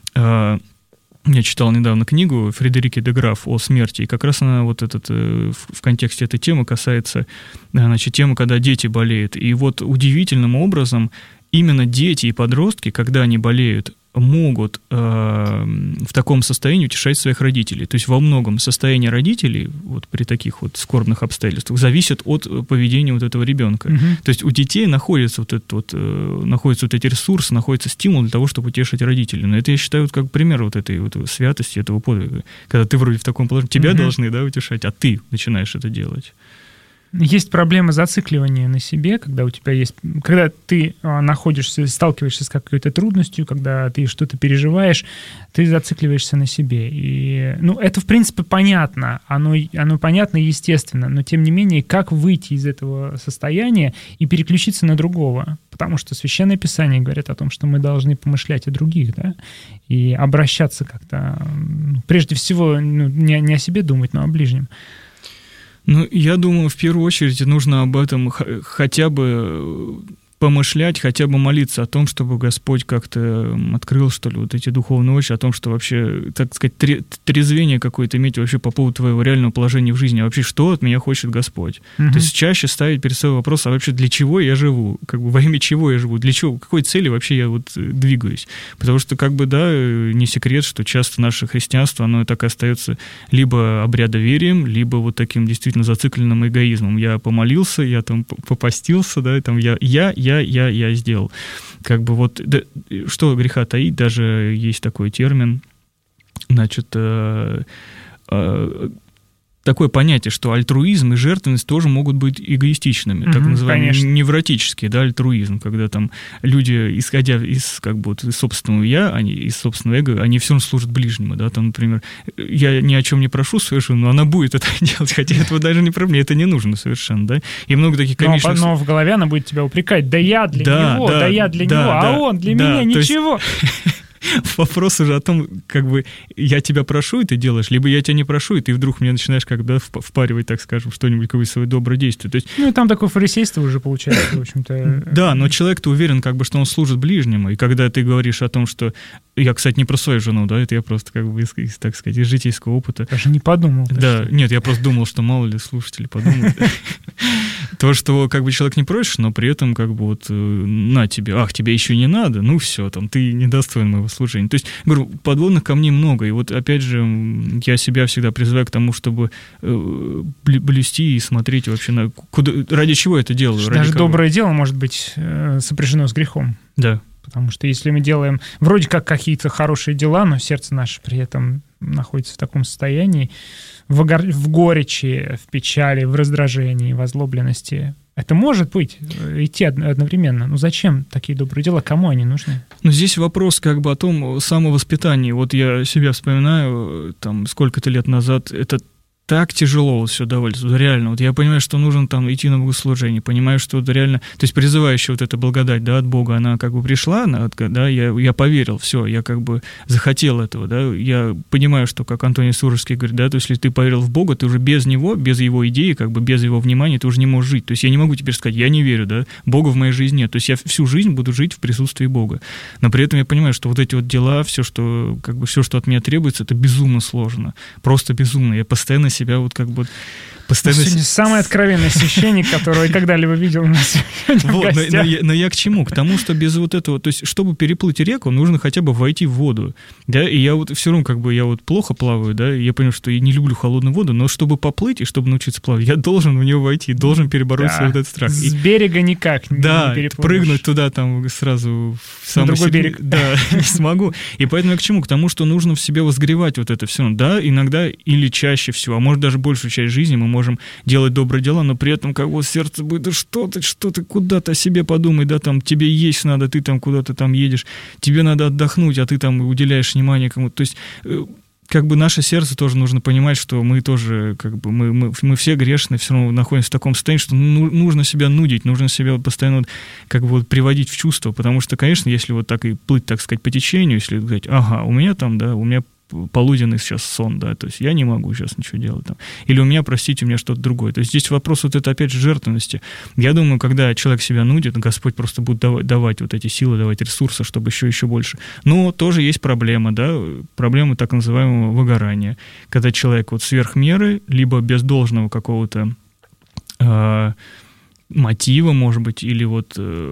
Speaker 3: Я читал недавно книгу Фредерики де Граф о смерти, и как раз она вот в контексте этой темы касается, значит, темы, когда дети болеют. И вот удивительным образом именно дети и подростки, когда они болеют, могут в таком состоянии утешать своих родителей. То есть во многом состояние родителей вот при таких вот скорбных обстоятельствах зависит от поведения вот этого ребенка. То есть у детей находятся находятся вот эти ресурсы, находится стимул для того, чтобы утешить родителей. Но это, я считаю, вот как пример вот этой вот святости, этого подвига. Когда ты вроде в таком положении, тебя должны, да, утешать, а ты начинаешь это делать.
Speaker 2: Есть проблема зацикливания на себе, когда у тебя есть, когда ты сталкиваешься с какой-то трудностью, когда ты что-то переживаешь, ты зацикливаешься на себе. И, это, в принципе, понятно, оно понятно и естественно, но, тем не менее, как выйти из этого состояния и переключиться на другого? Потому что Священное Писание говорит о том, что мы должны помышлять о других, да, и обращаться как-то, прежде всего, не о себе думать, но о ближнем.
Speaker 3: Я думаю, в первую очередь нужно об этом хотя бы помышлять, хотя бы молиться о том, чтобы Господь как-то открыл, что ли, вот эти духовные очи, о том, что вообще, так сказать, трезвение какое-то иметь вообще по поводу твоего реального положения в жизни, а вообще, что от меня хочет Господь. То есть чаще ставить перед собой вопрос, а вообще для чего я живу, как бы во имя чего я живу, для чего, какой цели вообще я вот двигаюсь. Потому что, как бы, да, не секрет, что часто наше христианство, оно так и остается либо обрядоверием, либо вот таким действительно зацикленным эгоизмом. Я помолился, я там попостился, да, там я сделал. Как бы вот, да, что греха таить, даже есть такой термин, значит, такое понятие, что альтруизм и жертвенность тоже могут быть эгоистичными, так называемый невротический, да, альтруизм, когда там люди, исходя из как бы из собственного я, из собственного эго, они все равно служат ближнему, да, там, например, я ни о чем не прошу совершенно, но она будет это делать, хотя этого даже не проблема, это не нужно совершенно, да, и много таких комичных...
Speaker 2: Но в голове она будет тебя упрекать, да я для него, а он для меня ничего.
Speaker 3: Вопрос уже о том, как бы я тебя прошу, и ты делаешь, либо я тебя не прошу, и ты вдруг мне начинаешь когда впаривать, так скажем, что-нибудь, какое-то свое доброе действие. То есть,
Speaker 2: и там такое фарисейство уже получается, в общем-то.
Speaker 3: Да, но человек-то уверен, как бы, что он служит ближнему, и когда ты говоришь о том, что... Я, кстати, не про свою жену, да, это я просто как бы, так сказать, из житейского опыта.
Speaker 2: Даже не подумал.
Speaker 3: Да, нет, я просто думал, что мало ли слушатели подумают. То, что как бы человек не просишь, но при этом как бы вот на тебе, тебе еще не надо, ну все, там, ты недостоин моего служения. То есть, говорю, подводных камней много, и вот опять же я себя всегда призываю к тому, чтобы блюсти и смотреть вообще на... ради чего я это делаю.
Speaker 2: Даже доброе дело может быть сопряжено с грехом.
Speaker 3: Да.
Speaker 2: Потому что если мы делаем вроде как какие-то хорошие дела, но сердце наше при этом находится в таком состоянии, в горечи, в печали, в раздражении, в озлобленности, это может быть, идти одновременно. Ну зачем такие добрые дела? Кому они нужны?
Speaker 3: Ну здесь вопрос как бы о том самовоспитании. Вот я себя вспоминаю, там, сколько-то лет назад, это так тяжело все давались, реально. Вот я понимаю, что нужно там идти на богослужение, понимаю, что это реально... То есть призывающая вот эта благодать, да, от Бога, она как бы пришла, да, я поверил, все, я как бы захотел этого, да, я понимаю, что, как Антоний Сурожский говорит, да, то есть если ты поверил в Бога, ты уже без него, без его идеи, как бы без его внимания, ты уже не можешь жить. То есть я не могу теперь сказать, я не верю, да, Бога в моей жизни нет. То есть я всю жизнь буду жить в присутствии Бога. Но при этом я понимаю, что вот эти вот дела, все, что от меня требуется, это безумно сложно. Просто безумно. Я постоянно себя вот как бы...
Speaker 2: Сегодня самый откровенный священник, которого я когда-либо видел у нас в гостях.
Speaker 3: Но я к чему? К тому, что без вот этого... То есть, чтобы переплыть реку, нужно хотя бы войти в воду. Да? И я вот все равно как бы я вот плохо плаваю, да, и я понимаю, что я не люблю холодную воду, но чтобы поплыть и чтобы научиться плавать, я должен в нее войти, должен перебороть свой вот этот страх.
Speaker 2: С берега никак не переплывешь. Да,
Speaker 3: прыгнуть туда там сразу в самый
Speaker 2: другой берег.
Speaker 3: Да, не смогу. И поэтому я к чему? К тому, что нужно в себе возгревать вот это все. Да, иногда или чаще всего, а может даже большую часть жизни мы можем делать добрые дела, но при этом как вот сердце будет, да что ты, куда-то о себе подумай, да, там тебе есть надо, ты там куда-то там едешь, тебе надо отдохнуть, а ты там уделяешь внимание кому-то. То есть как бы наше сердце тоже нужно понимать, что мы тоже, как бы, мы все грешные, все равно находимся в таком состоянии, что нужно себя нудить, нужно себя постоянно как бы вот приводить в чувство, потому что, конечно, если вот так и плыть, так сказать, по течению, если сказать, у меня там, да, у меня полуденный сейчас сон, да, то есть я не могу сейчас ничего делать там. Или у меня, простите, у меня что-то другое. То есть здесь вопрос вот это опять же жертвенности. Я думаю, когда человек себя нудит, Господь просто будет давать вот эти силы, давать ресурсы, чтобы еще больше. Но тоже есть проблема, да, проблема так называемого выгорания. Когда человек вот сверх меры, либо без должного какого-то мотива, может быть, или вот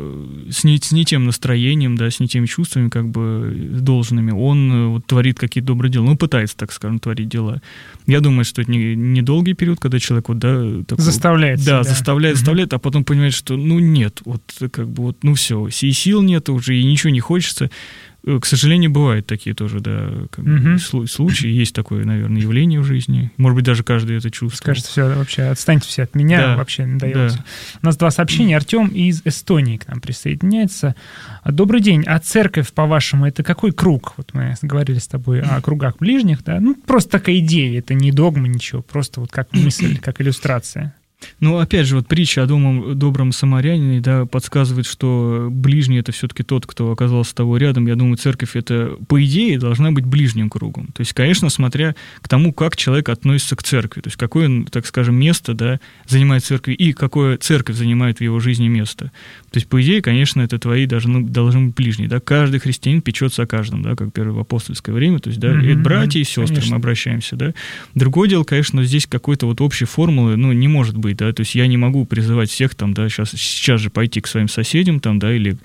Speaker 3: с не тем настроением, да, с не теми чувствами, как бы, должными, он вот творит какие-то добрые дела, ну, пытается, так скажем, творить дела. Я думаю, что это не долгий период, когда человек вот, да, такой,
Speaker 2: заставляет себя.
Speaker 3: Да, заставляет, а потом понимает, что, ну, нет, вот, как бы, вот, ну, все, и сил нет уже, и ничего не хочется. К сожалению, бывают такие тоже, да, как бы, случаи. Есть такое, наверное, явление в жизни. Может быть, даже каждый это чувствует.
Speaker 2: Скажет, все, вообще, отстаньте все от меня,
Speaker 3: да,
Speaker 2: вообще надоело.
Speaker 3: да.
Speaker 2: У нас 2 сообщения. Артем из Эстонии к нам присоединяется. Добрый день. А церковь, по-вашему, это какой круг? Вот мы говорили с тобой о кругах ближних, да? Ну, просто такая идея, это не догма, ничего, просто вот как мысль, как иллюстрация. Ну,
Speaker 3: опять же, вот притча о добром самарянине, да, подсказывает, что ближний — это все-таки тот, кто оказался с тобой рядом. Я думаю, церковь — это, по идее, должна быть ближним кругом. То есть, конечно, смотря к тому, как человек относится к церкви. То есть, какое, так скажем, место, да, занимает церковь и какое церковь занимает в его жизни место. То есть, по идее, конечно, это твои должны быть ближние. Да? Каждый христианин печется о каждом, да, как в апостольское время. То есть, да, это братья и сестры, конечно. Мы обращаемся. Да? Другое дело, конечно, здесь какой-то вот общей формулы, ну, не может быть. Да, то есть я не могу призывать всех там, да, сейчас же пойти к своим соседям там, да, или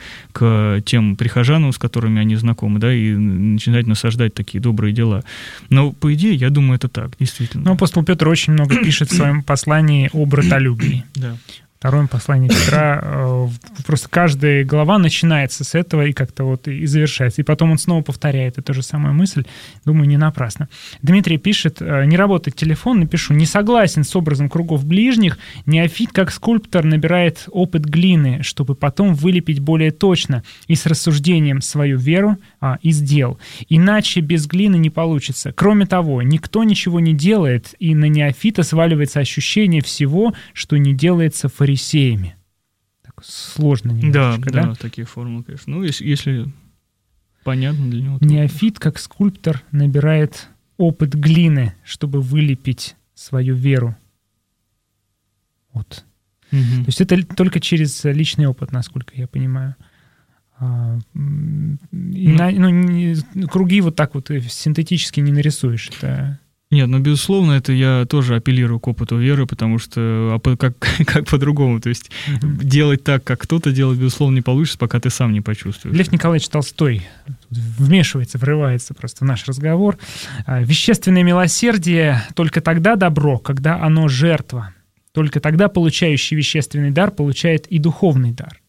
Speaker 3: к тем прихожанам, с которыми они знакомы, да, и начинать насаждать такие добрые дела. Но, по идее, я думаю, это так, действительно.
Speaker 2: Ну, апостол Петр очень много пишет в своем послании о братолюбии.
Speaker 3: Да.
Speaker 2: Второе послание Петра, просто каждая глава начинается с этого и как-то вот и завершается. И потом он снова повторяет эту же самую мысль. Думаю, не напрасно. Дмитрий пишет, не работает телефон, напишу, не согласен с образом кругов ближних. Неофит, как скульптор, набирает опыт глины, чтобы потом вылепить более точно и с рассуждением свою веру из дел. Иначе без глины не получится. Кроме того, никто ничего не делает, и на неофита сваливается ощущение всего, что не делается фарисеями. Так сложно немножечко, да?
Speaker 3: Да, такие формулы, конечно. Ну, если понятно для него.
Speaker 2: Неофит, как скульптор, набирает опыт глины, чтобы вылепить свою веру. Вот. То есть это только через личный опыт, насколько я понимаю. Круги вот так вот синтетически не нарисуешь. Это...
Speaker 3: Нет, ну, безусловно, это я тоже апеллирую к опыту веры, потому что как по-другому, то есть делать так, как кто-то делает, безусловно, не получится, пока ты сам не почувствуешь.
Speaker 2: Лев Николаевич Толстой вмешивается, врывается просто в наш разговор. Вещественное милосердие только тогда добро, когда оно жертва. Только тогда получающий вещественный дар получает и духовный дар.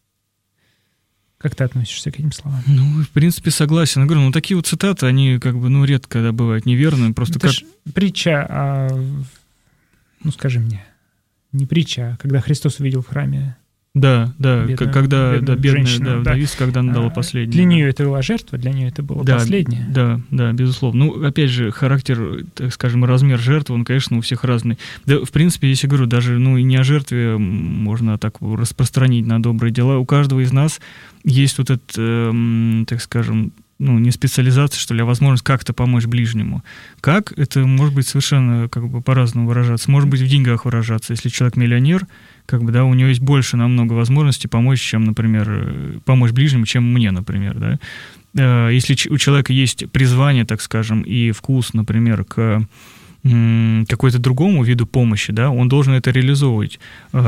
Speaker 2: Как ты относишься к этим словам?
Speaker 3: Ну, в принципе, согласен. Я говорю, ну, такие вот цитаты, они как бы, ну, редко когда бывают неверными. Просто
Speaker 2: это ж притча, ну, скажи мне, не притча, а когда Христос увидел в храме.
Speaker 3: Да,
Speaker 2: бедную женщину,
Speaker 3: вдовицу, когда она дала последнее.
Speaker 2: Для нее это была жертва, для нее это было последнее.
Speaker 3: Да, безусловно. Ну, опять же, характер, так скажем, размер жертвы, он, конечно, у всех разный. Да, в принципе, если говорю, даже, ну, и не о жертве можно так распространить на добрые дела. У каждого из нас есть вот это, так скажем, ну, не специализация, что ли, а возможность как-то помочь ближнему. Как? Это может быть совершенно как бы по-разному выражаться. Может быть, в деньгах выражаться. Если человек миллионер, как бы, да, у него есть больше намного возможностей помочь, чем, например, помочь ближнему, чем мне, например, да. Если у человека есть призвание, так скажем, и вкус, например, к какой-то другому виду помощи, да, он должен это реализовывать.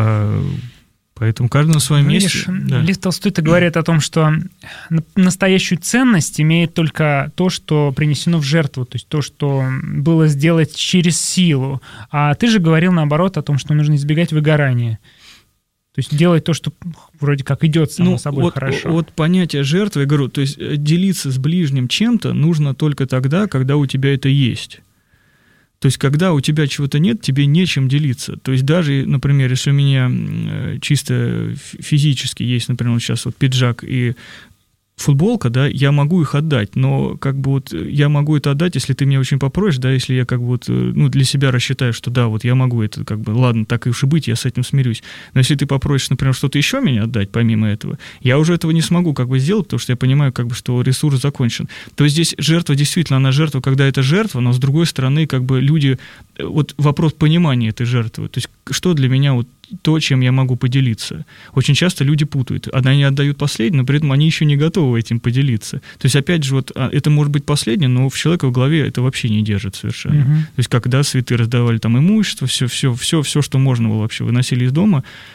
Speaker 3: Поэтому каждый на своем месте.
Speaker 2: Лев Толстой-то говорит о том, что настоящую ценность имеет только то, что принесено в жертву, то есть то, что было сделать через силу. А ты же говорил, наоборот, о том, что нужно избегать выгорания. То есть делать то, что вроде как идет само собой хорошо.
Speaker 3: Вот понятие жертвы, я говорю, то есть делиться с ближним чем-то нужно только тогда, когда у тебя это есть. То есть, когда у тебя чего-то нет, тебе нечем делиться. То есть, даже, например, если у меня чисто физически есть, например, вот сейчас вот пиджак и футболка, да, я могу их отдать, но как бы вот я могу это отдать, если ты меня очень попросишь, да, если я как бы вот, ну, для себя рассчитаю, что да, вот я могу это как бы, ладно, так и уж и быть, я с этим смирюсь. Но если ты попросишь, например, что-то еще меня отдать, помимо этого, я уже этого не смогу как бы сделать, потому что я понимаю, как бы, что ресурс закончен. То есть здесь жертва, действительно, она жертва, когда это жертва, но с другой стороны, как бы люди, вот вопрос понимания этой жертвы, то есть что для меня вот то, чем я могу поделиться. Очень часто люди путают. Они отдают последнее, но при этом они еще не готовы этим поделиться. То есть, опять же, вот это может быть последнее, но в человека в голове это вообще не держит совершенно. То есть, когда святые раздавали там имущество, все, что можно было вообще, выносили из дома,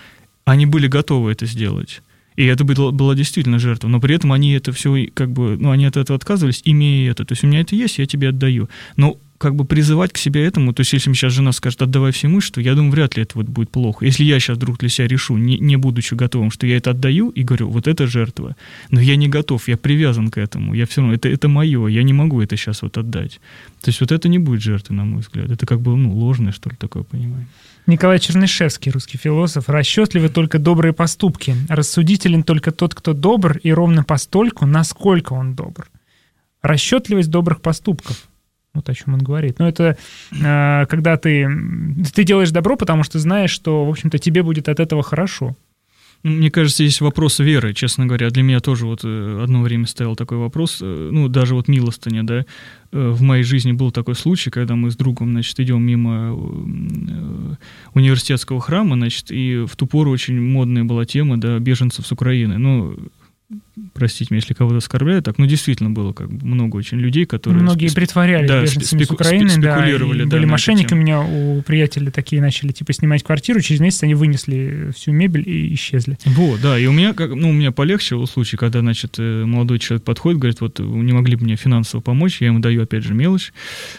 Speaker 3: они были готовы это сделать. И это была действительно жертва. Но при этом они это все, как бы, ну, они от этого отказывались, имея это. То есть у меня это есть, я тебе отдаю. Но как бы призывать к себе этому, то есть если мне сейчас жена скажет, отдавай все имущество, я думаю, вряд ли это вот будет плохо. Если я сейчас вдруг для себя решу, не будучи готовым, что я это отдаю, и говорю, вот это жертва, но я не готов, я привязан к этому, я все равно, это мое, я не могу это сейчас вот отдать. То есть вот это не будет жертвой, на мой взгляд. Это как бы, ну, ложное, что ли, такое понимание.
Speaker 2: Николай Чернышевский, русский философ. Расчетливы только добрые поступки. Рассудителен только тот, кто добр, и ровно постольку, насколько он добр. Расчетливость добрых поступков. Вот о чем он говорит. Но это когда ты делаешь добро, потому что знаешь, что, в общем-то, тебе будет от этого хорошо.
Speaker 3: Мне кажется, есть вопрос веры, честно говоря. Для меня тоже вот одно время стоял такой вопрос, ну, даже вот милостыня, да. В моей жизни был такой случай, когда мы с другом, значит, идем мимо университетского храма, значит, и в ту пору очень модная была тема, да, беженцев с Украины. Ну, простите меня, если кого-то оскорбляю, так, ну, действительно было как бы много очень людей, которые...
Speaker 2: Многие притворялись беженцами с Украины,
Speaker 3: спекулировали,
Speaker 2: да, были мошенниками. У меня у приятеля такие начали, типа, снимать квартиру, через месяц они вынесли всю мебель и исчезли.
Speaker 3: Вот, да, и у меня полегче был случай, когда, значит, молодой человек подходит, говорит, вот, не могли бы мне финансово помочь, я ему даю, опять же, мелочь.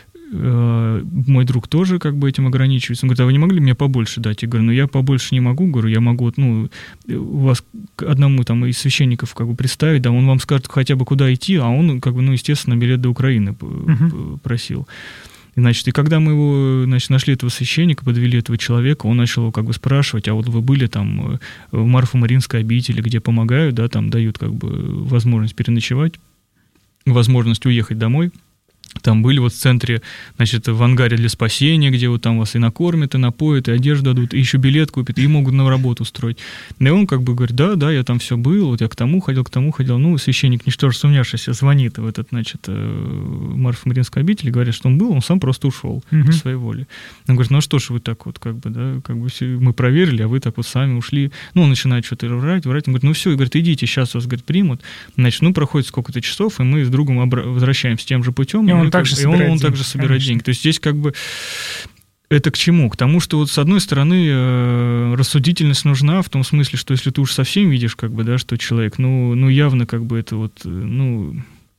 Speaker 3: Мой друг тоже как бы этим ограничивается. Он говорит, а вы не могли мне побольше дать? Я говорю, ну я побольше не могу. Говорю, я могу, ну, вас к одному там из священников как бы представить, да, он вам скажет хотя бы куда идти, а он как бы, ну, естественно, билет до Украины просил. И, значит, и когда мы его, значит, нашли этого священника, подвели этого человека, он начал его как бы спрашивать, а вот вы были там в Марфо-Маринской обители, где помогают, да, там дают как бы возможность переночевать, возможность уехать домой. Там были вот в центре, значит, в ангаре для спасения, где вот там вас и накормят, и напоят, и одежду дадут, и еще билет купят, и могут на работу устроить. И он как бы говорит, да, я там все был, вот я к тому ходил. Ну, священник, ничтоже сомневшийся, звонит в этот, значит, Марфо-Маринскую обитель, говорит, что он был, он сам просто ушел по своей воле. Он говорит, ну, а что ж вы так вот, как бы, да, как бы мы проверили, а вы так вот сами ушли. Ну, он начинает что-то врать. Он говорит, ну, все, и говорит, идите, сейчас вас, говорит, примут. Значит, ну, проходит сколько-то часов, и мы с другом возвращаемся тем же путем.
Speaker 2: Он также собирает
Speaker 3: деньги. То есть здесь как бы это к чему? К тому, что вот с одной стороны рассудительность нужна в том смысле, что если ты уж совсем видишь, как бы, да, что человек, ну явно как бы это вот, ну,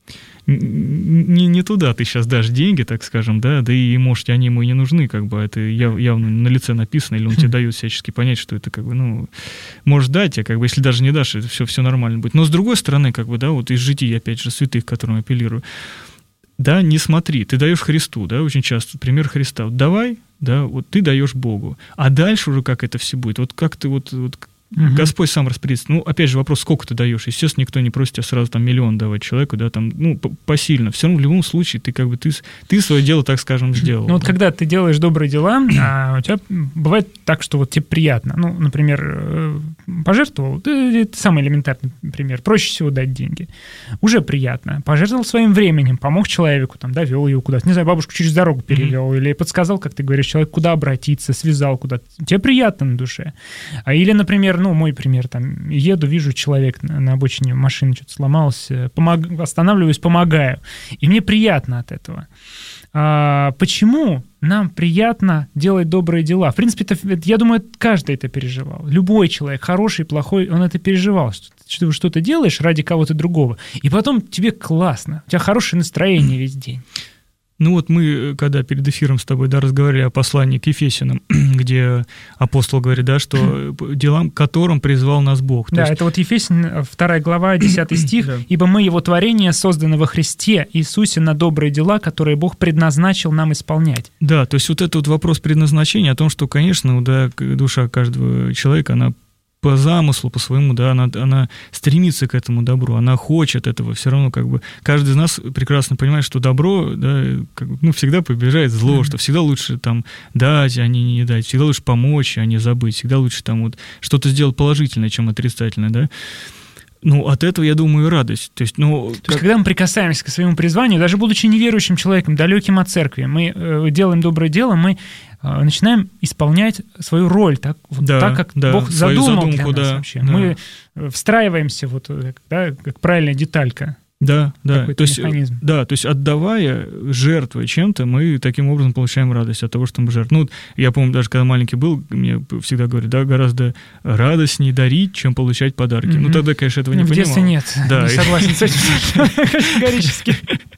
Speaker 3: не туда ты сейчас дашь деньги, так скажем, да и, может, они ему и не нужны, как бы, это явно на лице написано, или он тебе дает всячески понять, что это, как бы, ну, можешь дать, а как бы, если даже не дашь, это все нормально будет. Но с другой стороны, как бы, да, вот из житий, опять же, святых, к которым апеллирую, да, не смотри, ты даешь Христу, да, очень часто пример Христа. Вот давай, да, вот ты даешь Богу, а дальше уже как это все будет, вот как ты вот Господь сам распорядится. Ну, опять же, вопрос, сколько ты даешь. Естественно, никто не просит тебя сразу там 1 миллион давать человеку, да, там, ну, посильно. Все равно в любом случае ты как бы, ты свое дело, так скажем, сделал.
Speaker 2: Ну, вот когда ты делаешь добрые дела, у тебя бывает так, что вот тебе приятно. Ну, например, пожертвовал, это самый элементарный пример, проще всего дать деньги. Уже приятно. Пожертвовал своим временем, помог человеку, там, довел его куда-то, не знаю, бабушку через дорогу перевел, или подсказал, как ты говоришь, человек, куда обратиться, связал куда-то. Тебе приятно на душе. Или, например, ну, мой пример, там, еду, вижу человек на обочине, машина что-то сломалась, останавливаюсь, помогаю. И мне приятно от этого. Почему нам приятно делать добрые дела? В принципе, я думаю, каждый это переживал. Любой человек, хороший, плохой, он это переживал. Что ты что-то делаешь ради кого-то другого, и потом тебе классно, у тебя хорошее настроение весь день.
Speaker 3: Ну вот мы, когда перед эфиром с тобой, да, разговаривали о послании к Ефесянам, где апостол говорит, да, что делам, которым призвал нас Бог.
Speaker 2: Да, это вот Ефесян, 2 глава, 10 стих. «Ибо мы, Его творение, созданы во Христе Иисусе на добрые дела, которые Бог предназначил нам исполнять».
Speaker 3: Да, то есть вот этот вот вопрос предназначения, о том, что, конечно, да, душа каждого человека, она по замыслу, по своему, да, она стремится к этому добру, она хочет этого, все равно как бы каждый из нас прекрасно понимает, что добро, да, как бы, ну, всегда побеждает зло, что всегда лучше там дать, а не дать, всегда лучше помочь, а не забыть, всегда лучше там вот что-то сделать положительное, чем отрицательное, да. Ну, от этого, я думаю, и радость. То есть,
Speaker 2: когда мы прикасаемся к своему призванию, даже будучи неверующим человеком, далеким от церкви, мы делаем доброе дело, мы начинаем исполнять свою роль так, вот, да, так как Бог задумал для нас вообще. Да. Мы встраиваемся, вот, да, как правильная деталька.
Speaker 3: Да, да.
Speaker 2: Какой-то
Speaker 3: То есть,
Speaker 2: механизм.
Speaker 3: да, то есть отдавая, жертвуя чем-то, мы таким образом получаем радость от того, что мы жертвуем. Ну, я помню, даже когда маленький был, мне всегда говорят, да, гораздо радостнее дарить, чем получать подарки. Ну, тогда, конечно, этого не понимал.
Speaker 2: В детстве нет,
Speaker 3: да.
Speaker 2: не согласен с этим категорически.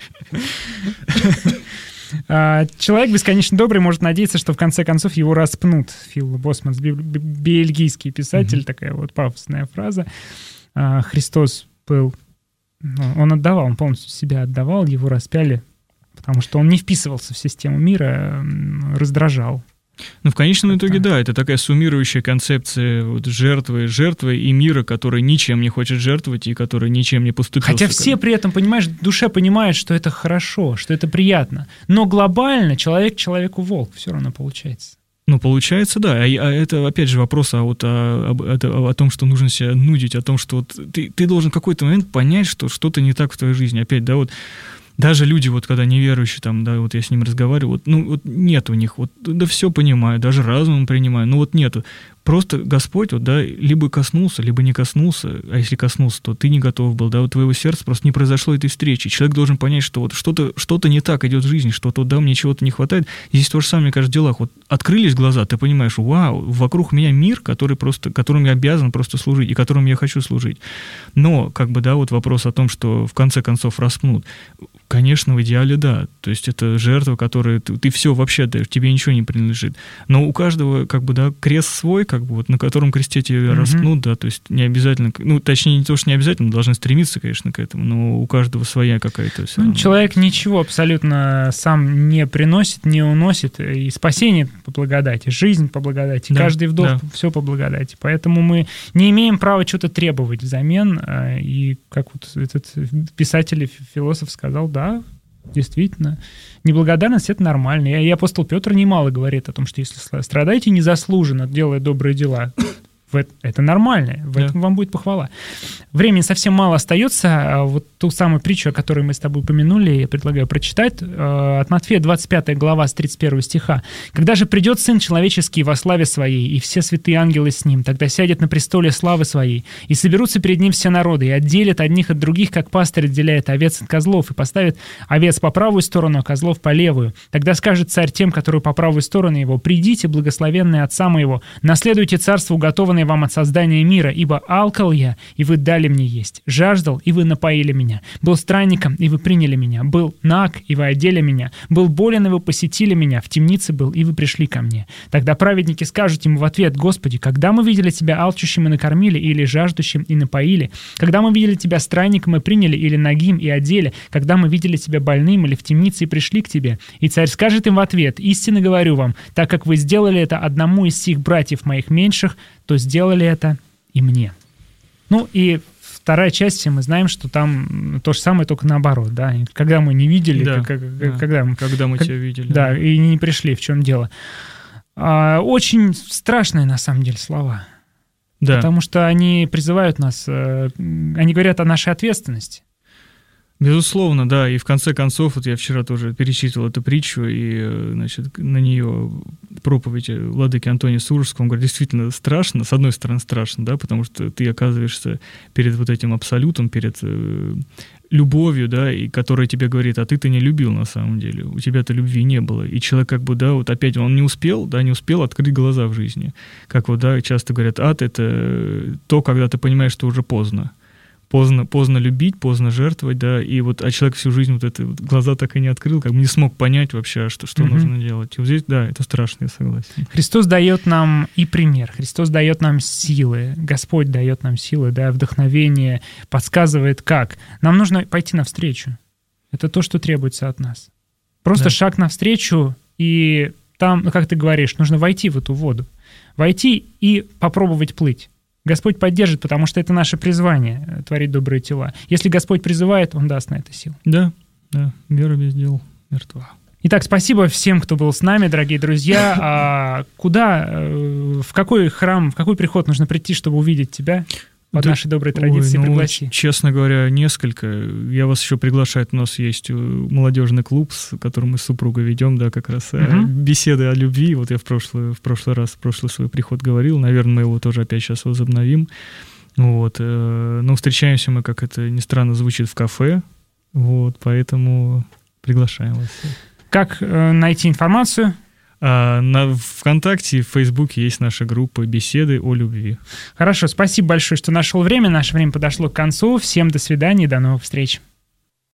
Speaker 2: Человек бесконечно добрый может надеяться, что в конце концов его распнут. Фил Босманс, бельгийский писатель, такая вот пафосная фраза. Христос был... Он отдавал, он полностью себя отдавал, его распяли, потому что он не вписывался в систему мира, раздражал.
Speaker 3: Ну, в конечном итоге, да, это такая суммирующая концепция вот жертвы и мира, который ничем не хочет жертвовать и который ничем не поступился.
Speaker 2: Хотя все при этом, понимаешь, в душе понимают, что это хорошо, что это приятно. Но глобально человек человеку волк все равно получается.
Speaker 3: Ну, получается, да. А это, опять же, вопрос о том, что нужно себя нудить, о том, что вот ты должен в какой-то момент понять, что что-то не так в твоей жизни. Опять, да, вот даже люди, вот когда неверующие, там, да, вот я с ним разговариваю, вот, ну, вот нет у них, вот, да все понимаю, даже разумом принимаю, но вот нету. Просто Господь, вот, да, либо коснулся, либо не коснулся, а если коснулся, то ты не готов был, да, вот твоего сердца просто не произошло этой встречи. Человек должен понять, что вот что-то не так идет в жизни, что-то, да, мне чего-то не хватает. Здесь то же самое, мне кажется, в делах. Вот открылись глаза, ты понимаешь, вау, вокруг меня мир, которым я обязан просто служить и которым я хочу служить. Но, как бы, да, вот вопрос о том, что в конце концов распнут. Конечно, в идеале, да. То есть это жертва, которую ты все вообще отдаешь, тебе ничего не принадлежит. Но у каждого, как бы, да, крест свой, как бы, вот, на котором кресте тебя распнут, да, то есть не обязательно, ну, точнее, не то, что не обязательно, должны стремиться, конечно, к этому, но у каждого своя какая-то...
Speaker 2: Человек ничего абсолютно сам не приносит, не уносит, и спасение по благодати, жизнь по благодати, да, каждый вдох, да, все по благодати. Поэтому мы не имеем права что-то требовать взамен, и как вот этот писатель, философ сказал, да, действительно, неблагодарность — это нормально. И апостол Петр немало говорит о том, что если страдаете незаслуженно, делая добрые дела, это нормально, в этом вам будет похвала. Времени совсем мало остается. Вот ту самую притчу, о которой мы с тобой упомянули, я предлагаю прочитать. От Матфея, 25 глава, с 31 стиха. «Когда же придет Сын Человеческий во славе Своей, и все святые ангелы с Ним, тогда сядет на престоле славы Своей, и соберутся перед Ним все народы, и отделят одних от других, как пастырь отделяет овец от козлов, и поставит овец по правую сторону, а козлов по левую. Тогда скажет царь тем, которые по правую сторону Его: придите, благословенные Отца Моего, наследуйте царство, уготованное вам от создания мира, ибо алкал я, и вы дали мне есть, жаждал, и вы напоили меня, был странником, и вы приняли меня, был наг, и вы одели меня, был болен, и вы посетили меня, в темнице был, и вы пришли ко мне. Тогда праведники скажут ему в ответ: Господи, когда мы видели Тебя алчущим и накормили, или жаждущим и напоили? Когда мы видели Тебя странником и приняли, или нагим и одели? Когда мы видели Тебя больным или в темнице и пришли к Тебе? И царь скажет им в ответ: истинно говорю вам, так как вы сделали это одному из сих братьев моих меньших, то сделали это и мне». Ну и вторая часть, мы знаем, что там то же самое, только наоборот, да. Когда мы не видели,
Speaker 3: да,
Speaker 2: когда мы
Speaker 3: тебя видели.
Speaker 2: Да, и не пришли, в чем дело. Очень страшные, на самом деле, слова. Да. Потому что они призывают нас, они говорят о нашей ответственности.
Speaker 3: Безусловно, да, и в конце концов, вот я вчера тоже перечитывал эту притчу, и, значит, на нее проповедь владыки Антония Сурожского, он говорит, действительно страшно, с одной стороны страшно, да, потому что ты оказываешься перед вот этим абсолютом, перед любовью, да, и которая тебе говорит: а ты-то не любил на самом деле, у тебя-то любви не было, и человек как бы, да, вот опять он не успел открыть глаза в жизни, как вот, да, часто говорят, ад — это то, когда ты понимаешь, что уже поздно. Поздно любить, поздно жертвовать, да, и вот, а человек всю жизнь вот это вот глаза так и не открыл, как бы не смог понять вообще, что нужно делать. И вот здесь, да, это страшно, я согласен.
Speaker 2: Христос дает нам и пример, Христос дает нам силы, Господь дает нам силы, да, вдохновение, подсказывает как. Нам нужно пойти навстречу. Это то, что требуется от нас. Просто шаг навстречу, и там, как ты говоришь, нужно войти в эту воду, войти и попробовать плыть. Господь поддержит, потому что это наше призвание — творить добрые дела. Если Господь призывает, Он даст на это силу.
Speaker 3: Да, вера без дел мертва.
Speaker 2: Итак, спасибо всем, кто был с нами, дорогие друзья. В какой храм, в какой приход нужно прийти, чтобы увидеть тебя? Под нашей доброй традиции пригласи.
Speaker 3: Честно говоря, несколько. Я вас еще приглашаю. У нас есть молодежный клуб, с которым мы с супругой ведем, да, как раз беседы о любви. Вот я в прошлый свой приход говорил. Наверное, мы его тоже опять сейчас возобновим. Вот. Но встречаемся мы, как это ни странно звучит, в кафе. Вот, поэтому приглашаем вас.
Speaker 2: Как найти информацию?
Speaker 3: На ВКонтакте, в Фейсбуке есть наша группа «Беседы о любви».
Speaker 2: Хорошо, спасибо большое, что нашел время. Наше время подошло к концу. Всем до свидания и до новых встреч.